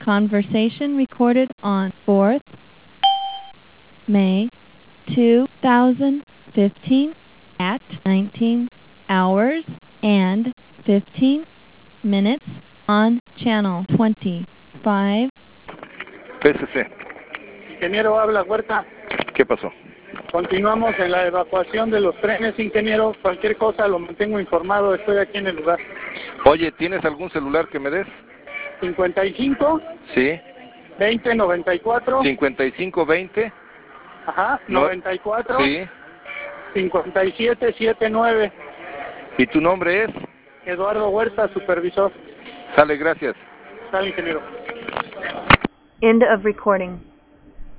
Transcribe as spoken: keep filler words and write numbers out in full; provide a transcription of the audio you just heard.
Conversation recorded on fourth May two thousand fifteen at nineteen hours and fifteen minutes on channel twenty-five. P S C. Ingeniero, habla Huerta. ¿Qué pasó? Continuamos en la evacuación de los trenes, ingeniero. Cualquier cosa lo mantengo informado, estoy aquí en el lugar. Oye, ¿tienes algún celular que me des? cincuenta y cinco, Sí. veinte, noventa y cuatro. cincuenta y cinco veinte. Ajá, No- noventa y cuatro. Sí. cincuenta y siete, setenta y nueve. ¿Y tu nombre es? Eduardo Huerta, supervisor. Sale, gracias. Sale, ingeniero. End of recording.